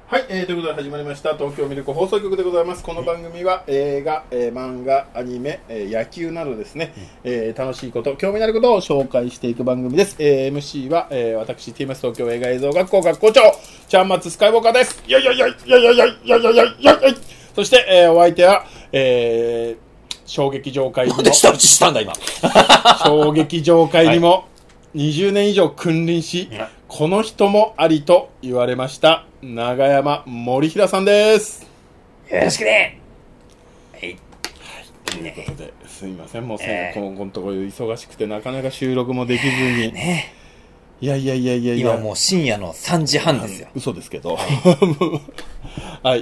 はい、ということで始まりました東京ミルク放送局でございます。この番組は映画、漫画、アニメ、野球などですね、楽しいこと、興味のあることを紹介していく番組です。MC は、私 TMS 東京映画映像学校学校長ちゃんまつスカイウォーカーです。いやいやいやいやいやいやいやいやいやいや。そして、お相手は、小劇場界にもしたんだ今小劇場界にも20年以上君臨し、この人もありと言われました永山森平さんです。 よろしくね。はい、 ということで、すいません、もうこのところ忙しくてなかなか収録もできずに、ね、いや今もう深夜の3時半ですよ。 嘘ですけどはい、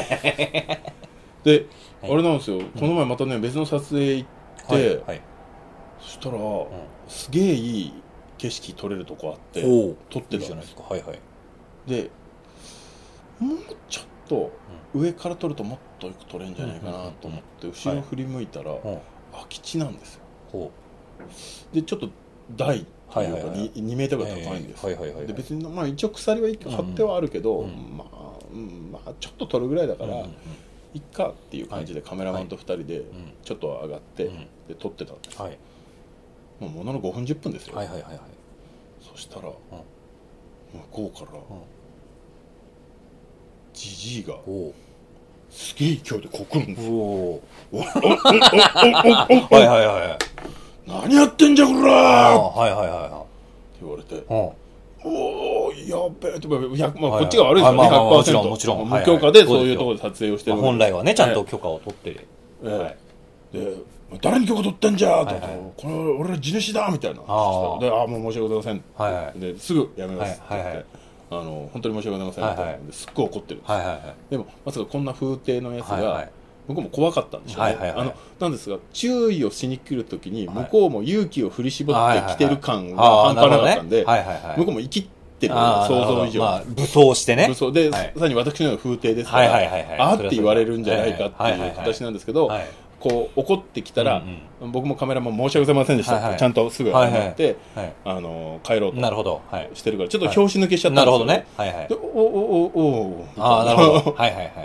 で、あれなんですよ、この前またね別の撮影行って、そしたら、すげえいい景色撮れるとこあって撮ってたんです。いいじゃないですか。でもうちょっと上から撮るともっとよく撮れるんじゃないかなと思って後ろ振り向いたら空き地なんですよ。でちょっと台というか 2メートルぐらい高いんです。で別にまあ一応鎖は張ってはあるけど、まあちょっと撮るぐらいだからいっかっていう感じでカメラマンと2人でちょっと上がってで撮ってたんです。ものの5分10分ですよ。そしたら向こうからジジイがすげえ勢いでこう来るんですよ。何やってんじゃこらーって言われて、おーやっべえって、こっちが悪いですよね。 100% もちろん無許可でそういうところで撮影をしてる。 本来はねちゃんと許可を取ってで誰に許可取ってんじゃーって、これ俺ら地主だみたいな。でもう申し訳ございませんですぐやめますって言って本当に申し訳ございませんみたいな。すっごい怒ってるんですよ。でもまさかこんな風景のやつが向こうも怖かったんでしょうね。なんですが注意をしに来るときに向こうも勇気を振り絞ってきてる感が半端なかったんで、向こうも生きってる想像以上武装してね。 武装でさらに私のような風景ですからあって言われるんじゃないかっていう形なんですけど、こう怒ってきたら僕もカメラマン申し訳ございませんでしたってちゃんとすぐ謝って帰ろうとしてるからちょっと拍子抜けしちゃったんですよ。なるほどね。でなるほど。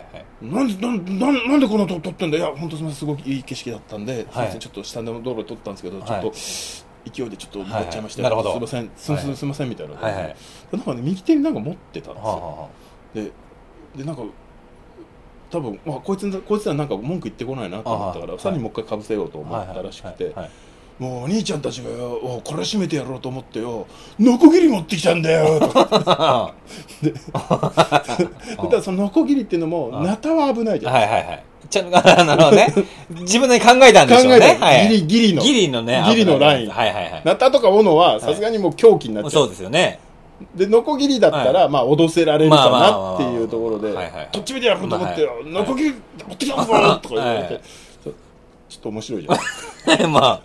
なんでこんなとこ撮ってんだ。いや本当すみません、すごくいい景色だったんで、ちょっと下の道路撮ったんですけどちょっと勢いでちょっと向かっちゃいました。すいませんすいませんみたいな。なんかね右手になんか持ってたんですよ。でなんか多分こいつらなんか文句言ってこないなと思ったからさらにもう一回かぶせようと思ったらしくて、もうお兄ちゃんたちがよこれ締めてやろうと思ってよノコギリ持ってきたんだよとかでそのノコギリっていうのもナタは危ないじゃないですか。 なるほどね。自分で考えたんでしょうね。ギリのライン。ナタとか斧はさすがにもう凶器になっちゃう。 そうですよね。でノコギリだったらまあ脅せられるかなっていうところでとっちめてやろうと思ってよノコギリ持ってきたぞとか言われてちょっと面白いじゃん。も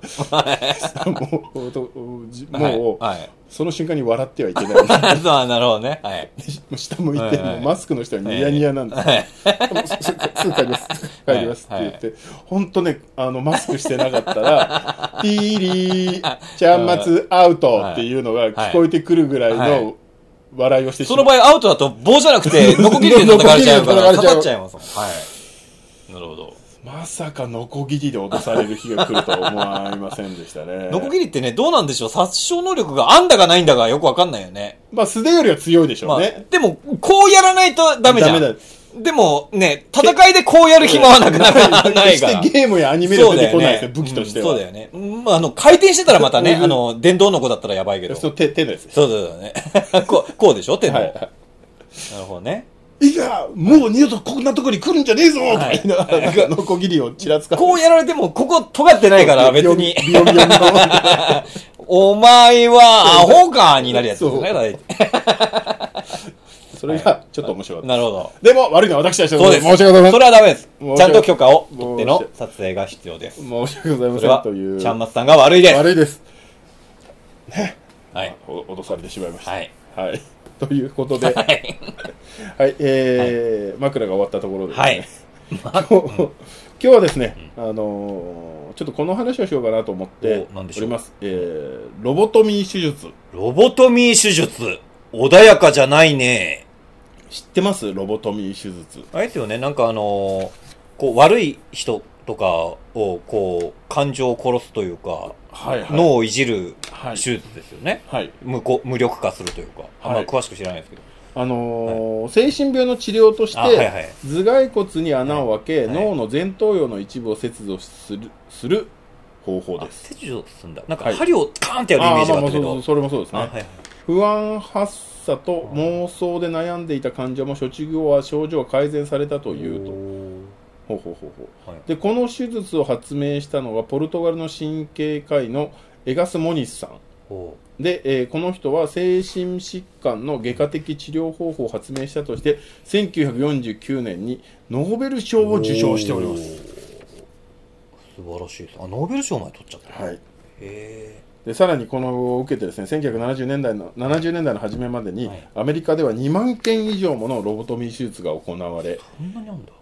うその瞬間に笑ってはいけない。 なるほどね。 下向いてマスクの人はニヤニヤなんですよ。すぐ帰りますって言って本当ねマスクしてなかったらティーリーちゃんまつアウトっていうのが聞こえてくるぐらいの笑いをしてしまう。 その場合アウトだと棒じゃなくてノコギリで叩かれちゃうからかかっちゃいます。なるほど。 まさかノコギリで脅される日が来るとは思いませんでしたね。 ノコギリってねどうなんでしょう。殺傷能力があんだかないんだかよくわかんないよね。 まあ素手よりは強いでしょうね。 でもこうやらないとダメじゃん。でもね戦いでこうやる暇はなかなかないから。 決してゲームやアニメで出てこないですよ、武器としては。 そうだよね。回転してたらまたね電動の子だったらやばいけど。 手のやつ。 そうだよね。こうでしょ手の。なるほどね。 いやもう二度とこんなとこに来るんじゃねえぞとか言いながらノコギリをちらつかせてこうやられてもここ尖ってないから別にお前はアホかになるやつですね。 それがちょっと面白かった。 なるほど。 でも悪いのは私たちそうです。 申し訳ございません。 それはダメです。ちゃんと許可を取っての撮影が必要です。 申し訳ございませんという。 ちゃんまつさんが悪いです。 悪いですね。脅されてしまいました。ということで枕が終わったところで今日はですねちょっとこの話をしようかなと思っております。ロボトミー手術。 ロボトミー手術穏やかじゃないね。 知ってます？ロボトミー手術。 あれですよね、なんかこう悪い人とかをこう感情を殺すというか、 はいはい、 脳をいじる手術ですよね、 はい、 無力化するというか、あんま詳しく知らないですけど、 はい、精神病の治療として、はいはい、頭蓋骨に穴を開け、はい、脳の前頭葉の一部を切除する方法です。 切除するんだ。なんか針をカーンってやるイメージがあったけど、 それもそうですね、はいはい、不安発作と妄想で悩んでいた患者も処置後は症状が改善されたというと。はい、でこの手術を発明したのはポルトガルの神経科医のエガス・モニスさんで、この人は精神疾患の外科的治療方法を発明したとして1949年にノーベル賞を受賞しております。 素晴らしいです。ノーベル賞まで取っちゃった、 はい、でさらにこのを受けてですね、1970年代の初めまでに、はい、アメリカでは2万件以上ものロボトミー手術が行われ、 そんなにあるんだ。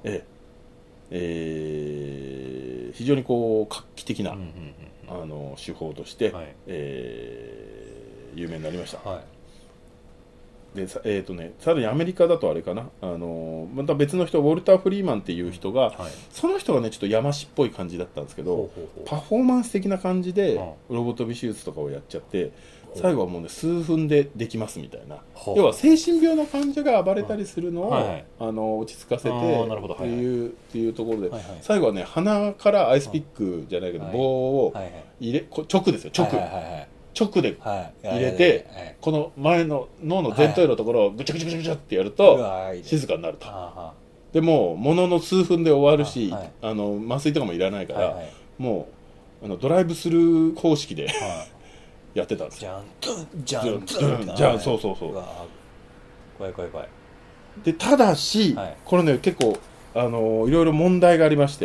非常にこう画期的な、手法として、はい、有名になりました。はい、でさらにアメリカだとあれかな、また別の人、ウォルター・フリーマンっていう人が、はい、その人がねちょっとやましっぽい感じだったんですけど、パフォーマンス的な感じでロボトミ手術とかをやっちゃって、最後はもうね数分でできますみたいな、要は精神病の患者が暴れたりするのを、はいはい、落ち着かせてっていうところで、はいはい、最後はね鼻からアイスピックじゃないけど、棒を入れ直ですよ、直で入れて、この前の脳の前頭葉のところをぐちゃぐちゃぐちゃぐちゃってやると静かになると。でもものの数分で終わるし、麻酔とかもいらないから、もうドライブスルー方式でやってたんですよ。じゃんそうそうそう。 怖い。 でただし、これね結構いろいろ問題がありまして、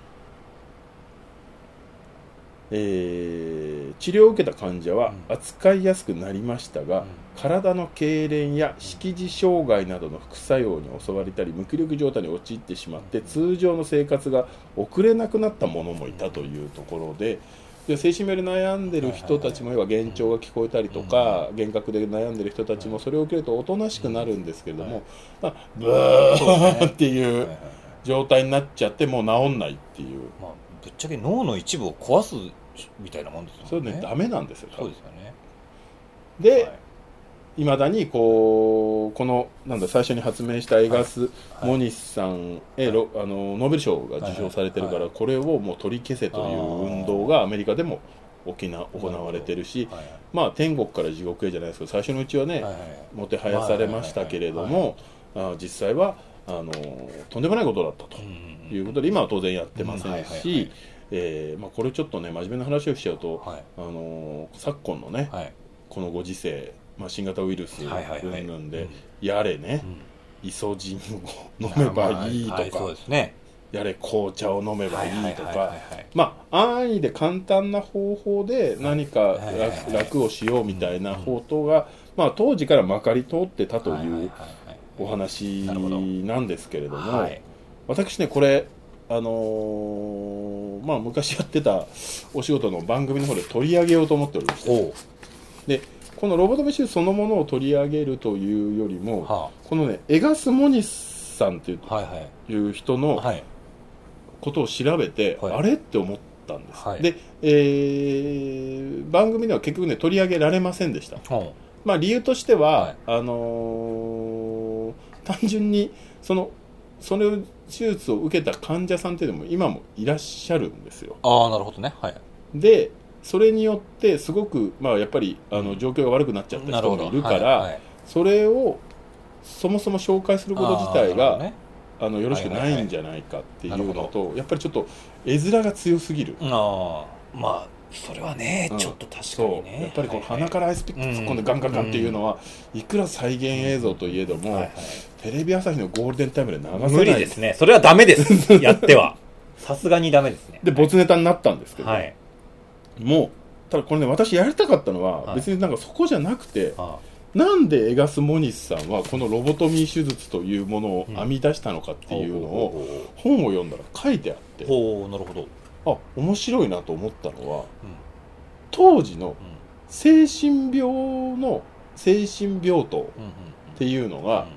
治療を受けた患者は扱いやすくなりましたが、体の痙攣や識字障害などの副作用に襲われたり無気力状態に陥ってしまって通常の生活が送れなくなった者もいたというところで、精神病で悩んでる人たちも、要は幻聴が聞こえたりとか、幻覚で悩んでる人たちもそれを受けるとおとなしくなるんですけれども、ブーっていう状態になっちゃってもう治んないっていう、 ぶっちゃけ脳の一部を壊すみたいなもんですよね。 それねダメなんですよ。 そうですよね。 で、いまだにこの最初に発明したエガス・モニスさんへノーベル賞が受賞されてるから、これをもう取り消せという運動がアメリカでも行われてるし、まあ天国から地獄へじゃないですけど、最初のうちはねもてはやされましたけれども、実際はとんでもないことだったということで、今は当然やってませんし、これちょっとね真面目な話をしちゃうと、昨今のね、このご時世、新型ウイルス云々で、やれね、イソジンを飲めばいいとか、やれ紅茶を飲めばいいとか、安易で簡単な方法で何か楽をしようみたいな方法が、当時からまかり通ってたというお話なんですけれども、私ねこれ昔やってたお仕事の番組の方で取り上げようと思っておりまして、でこのロボトミ手術そのものを取り上げるというよりも、このねエガス・モニスさんという人のことを調べて、あれって思ったんです、で、番組では結局ね取り上げられませんでした。理由としては、単純にその手術を受けた患者さんっていうのも今もいらっしゃるんですよ。 なるほどね。 でそれによってすごく、やっぱり状況が悪くなっちゃった人もいるから、それをそもそも紹介すること自体が、よろしくないんじゃないかっていうのと、やっぱりちょっと絵面が強すぎる。 それはね、ちょっと確かにね。 やっぱりこの鼻からアイスピック突っ込んでガンガンガンっていうのは、いくら再現映像といえども、テレビ朝日のゴールデンタイムで流せない。 無理ですね。それはダメです。やっては。さすがにダメですね。 で、没ネタになったんですけど、もう、ただこれね、私やりたかったのは、別になんかそこじゃなくて、なんでエガス・モニスさんはこのロボトミー手術というものを編み出したのかっていうのを、本を読んだら書いてあって、 なるほど。 面白いなと思ったのは、当時の精神病棟っていうのが、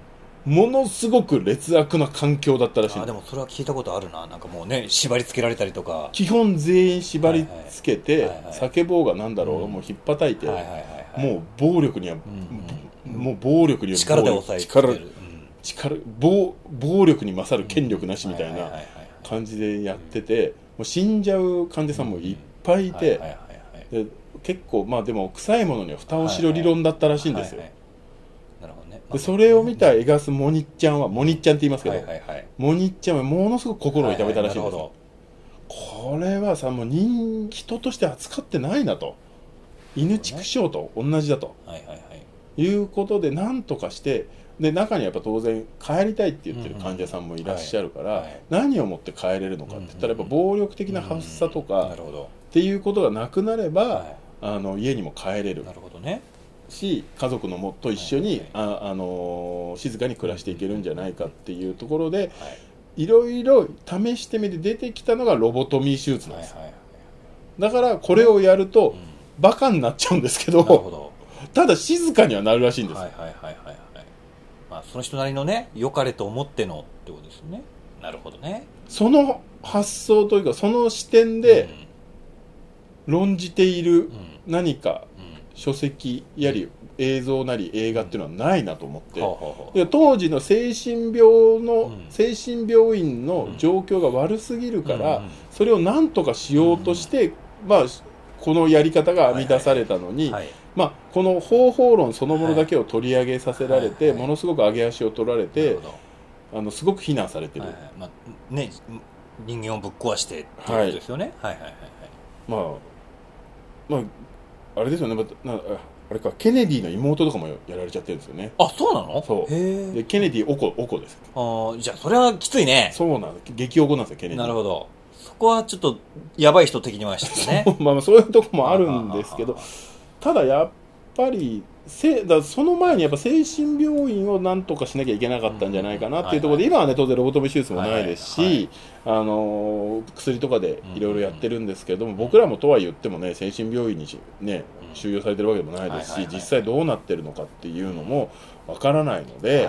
ものすごく劣悪な環境だったらしい。 でもそれは聞いたことあるな。なんかもうね、縛り付けられたりとか、 基本全員縛り付けて、叫ぼうがなんだろう、もうひっぱたいて、もう暴力には、もう暴力による力で抑えてる、 暴力に勝る権力なしみたいな感じでやってて、もう死んじゃう患者さんもいっぱいいて、で結構まあでも臭いものには蓋をしろ理論だったらしいんですよ。でそれを見たエガス・モニッちゃんは、モニッちゃんって言いますけど、モニッちゃんはものすごく心を痛めたらしいんですよ。これはさ、もう人として扱ってないなと、犬畜生と同じだと、いうことで何とかして、で中にはやっぱ当然帰りたいって言ってる患者さんもいらっしゃるから、何をもって帰れるのかって言ったら、やっぱ暴力的な発作とかっていうことがなくなれば、家にも帰れるし、家族のもと一緒に静かに暮らしていけるんじゃないかっていうところで、いろいろ試してみて出てきたのがロボトミー手術なんです。だからこれをやるとバカになっちゃうんですけど、ただ静かにはなるらしいんです。 その人なりのね、良かれと思ってのってことですよね。なるほどね。 その発想というか、その視点で論じている何か書籍やり映像なり映画っていうのはないなと思って、当時の精神病院の状況が悪すぎるから、それを何とかしようとして、このやり方が編み出されたのに、この方法論そのものだけを取り上げさせられて、ものすごく上げ足を取られて、すごく非難されてる。 人間をぶっ壊してってことですよね。 あれですよね、あれか、ケネディの妹とかもやられちゃってるんですよね。 そうなの？ そうで、ケネディお子です。 じゃあそれはきついね。 そうなんです、激おこなんですよ、ケネディ。 なるほど。そこはちょっとやばい人的にましたね。 そういうとこもあるんですけど、ただやっぱりその前にやっぱ精神病院をなんとかしなきゃいけなかったんじゃないかなっていうところで、今はね当然ロボトミ手術もないですし、薬とかでいろいろやってるんですけども、僕らもとは言ってもね、精神病院にね収容されてるわけでもないですし、実際どうなってるのかっていうのもわからないので、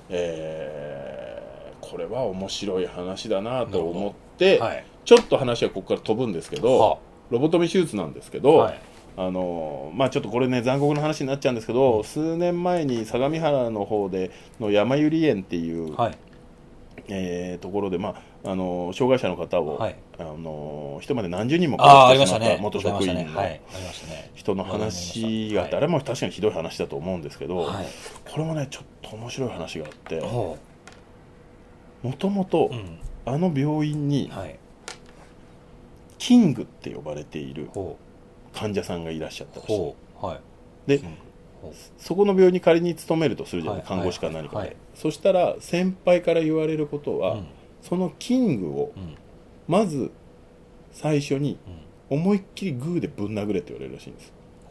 これは面白い話だなと思って、ちょっと話はここから飛ぶんですけど、ロボトミ手術なんですけど、ちょっとこれね残酷な話になっちゃうんですけど、数年前に相模原の方での山百合園っていう、ところで、障害者の方を、人まで何十人も殺してしまった元職員の人の話があって、あれも確かにひどい話だと思うんですけど、これもねちょっと面白い話があって、もともとあの病院にキングって呼ばれている患者さんがいらっしゃったらしい。で、そこの病院に仮に勤めるとするじゃない、看護師か何かで。そしたら先輩から言われることは、そのキングをまず最初に思いっきりグーでぶん殴れって言われるらしいんです。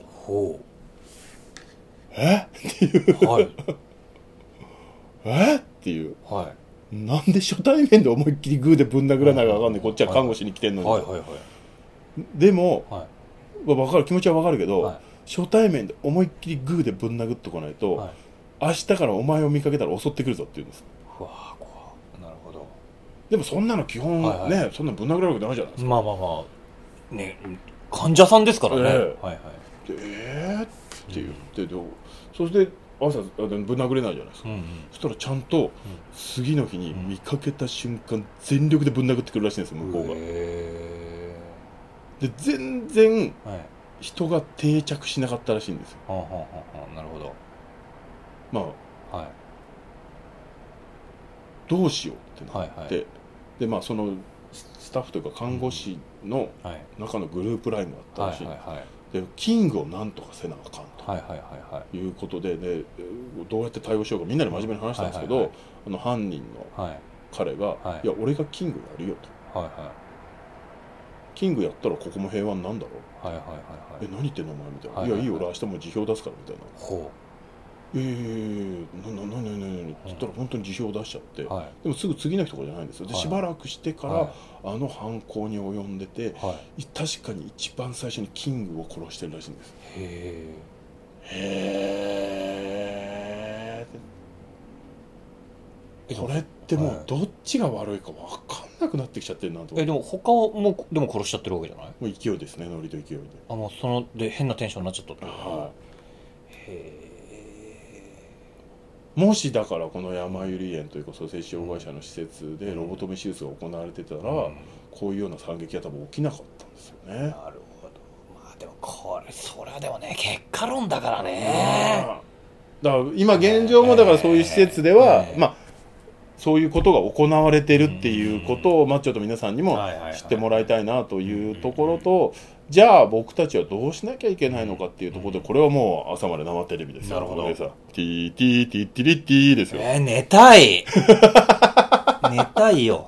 っていうっていう、なんで初対面で思いっきりグーでぶん殴らないか分かんない、こっちは看護師に来てんのに。でも分かる、気持ちは分かるけど、初対面で思いっきりグーでぶん殴ってこないと、明日からお前を見かけたら襲ってくるぞって言うんです。 なるほど。 でもそんなの基本ね、そんなぶん殴られるわけないじゃないですか。 ね、患者さんですからね。 って言ってそして朝ぶん殴れないじゃないですか。そしたらちゃんと次の日に見かけた瞬間全力でぶん殴ってくるらしいんですよ、向こうが。で全然人が定着しなかったらしいんですよ。 なるほど。 どうしようってなって、でそのスタッフというか看護師の中のグループラインがあったらしいんです。でキングをなんとかせなあかんということで、どうやって対応しようかみんなで真面目に話したんですけど、犯人の彼が「いや俺がキングやるよ」と。キングやったらここも平和になんだろう。何言ってんのお前みたいな。いやいいよ俺明日も辞表出すからみたいな。何って言ったら本当に辞表を出しちゃって、でもすぐ次の日とかじゃないんですよ。でしばらくしてからあの犯行に及んでて、確かに一番最初にキングを殺してるらしいんです。 これってもうどっちが悪いか分かんなくなってきちゃってるなと。 でも他もでも殺しちゃってるわけじゃない？ もう勢いですね、ノリと勢いで。 もうそので変なテンションになっちゃったって。 もしだからこの山百合園というか精神障害者の施設でロボトミ手術が行われてたら、こういうような惨劇は多分起きなかったんですよね。なるほど。まあでもそれはでもね、結果論だからね。 だから今現状もだからそういう施設では、まあそういうことが行われてるっていうことを、まあちょっと皆さんにも知ってもらいたいなというところと、じゃあ僕たちはどうしなきゃいけないのかっていうところで、これはもう朝まで生テレビですよ。 なるほど。 ティーティーティーティリッティーですよ。 寝たい寝たいよ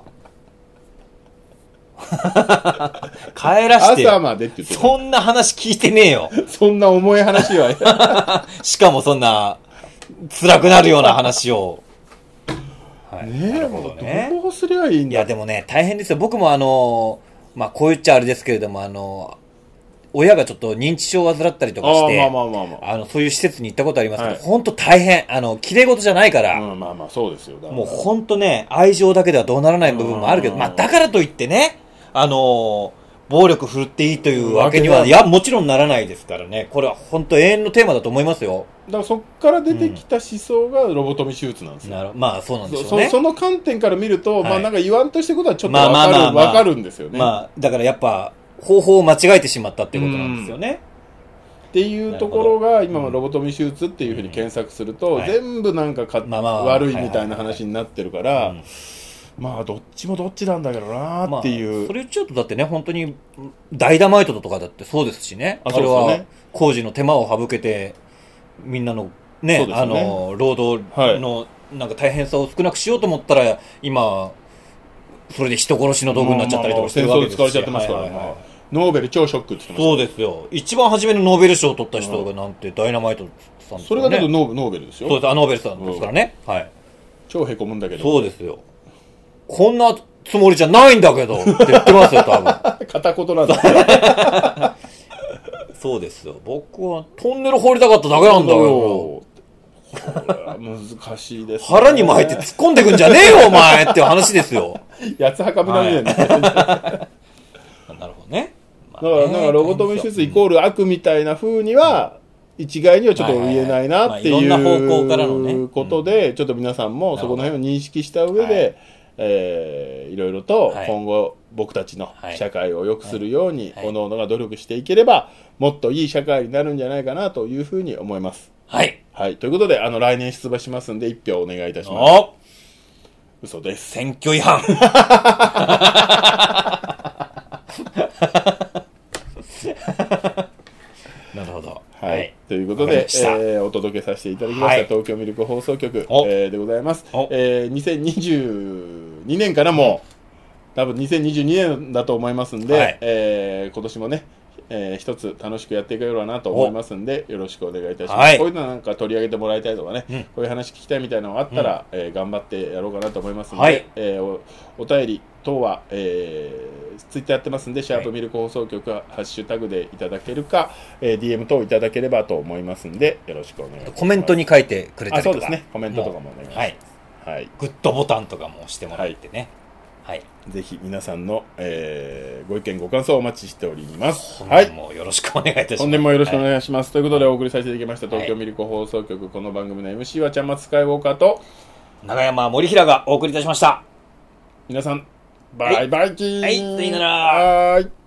帰らして朝までって言って、 そんな話聞いてねえよそんな重い話はしかもそんな辛くなるような話をねえ、なるほどね。どうすりゃいいんだ。 いやでもね、大変ですよ。僕もまあこう言っちゃあれですけれども、親がちょっと認知症を患ったりとかして、そういう施設に行ったことありますけど、本当大変。綺麗事じゃないから。 まあまあそうですよ。 もう本当ね、愛情だけではどうならない部分もあるけど、まあだからといってね、暴力振るっていいというわけには、いや、もちろんならないですからね。これは本当永遠のテーマだと思いますよ。 だからそこから出てきた思想がロボトミ手術なんですよ。 まあそうなんでしょうね。 その観点から見ると、まあなんか言わんとしてることはちょっとわかるんですよね。 まあだからやっぱ方法を間違えてしまったってことなんですよね。 っていうところが今もロボトミ手術っていうふうに検索すると、全部なんか悪いみたいな話になってるから、まあどっちもどっちなんだけどなっていう、 それちょっとだってね、本当にダイナマイトとかだってそうですしね。あれは工事の手間を省けてみんなのね、労働のなんか大変さを少なくしようと思ったら、今それで人殺しの道具になっちゃったりとかしてるわけですし、 戦争で使われちゃってますからね。ノーベル超ショックって言ってました。 そうですよ。一番初めのノーベル賞を取った人がなんてダイナマイトさんですよね。 それがだとノーベルですよ。 そうです、ノーベルさんですからね。はい。 超へこむんだけど。 そうですよ。こんなつもりじゃないんだけどって言ってますよ、多分。 片言なんだ。 そうですよ。僕はトンネル掘りたかっただけなんだけど。これは難しいですね。 腹に巻いて突っ込んでくんじゃねえよ、お前っていう話ですよ。 八つ墓みたいなね。なるほどね。 だからロボトミ手術イコール悪みたいな風には、一概にはちょっと言えないなっていうことで、ちょっと皆さんもそこの辺を認識した上で、いろいろと今後僕たちの社会を良くするように各々が努力していければ、もっといい社会になるんじゃないかなというふうに思います。 はい。 はい。ということで、来年出馬しますんで、1票お願いいたします。嘘です。 選挙違反。なるほど。 はい。ということで、お届けさせていただきました、東京ミルク放送局、でございます。2022年からも、多分2022年だと思いますんで、今年もね、一つ楽しくやっていければなと思いますんで、よろしくお願いいたします。こういうのなんか取り上げてもらいたいとかね、こういう話聞きたいみたいなのがあったら、頑張ってやろうかなと思いますんで、お便り等は、ツイッターやってますんで、シャープミルク放送局はハッシュタグでいただけるか、DM 等いただければと思いますんで、よろしくお願いします。 コメントに書いてくれたりとか。 そうですね。コメントとかもお願いします。はい。 グッドボタンとかも押してもらってね。はい。 ぜひ皆さんの、ご意見ご感想をお待ちしております。 はい。もよろしくお願いいたします。 本年もよろしくお願いします。ということでお送りさせていただきました東京ミルク放送局、この番組の MC はちゃんまつスカイウォーカーと長山森平がお送りいたしました。 皆さんバイバイキーン。 はい、さよなら。 はい。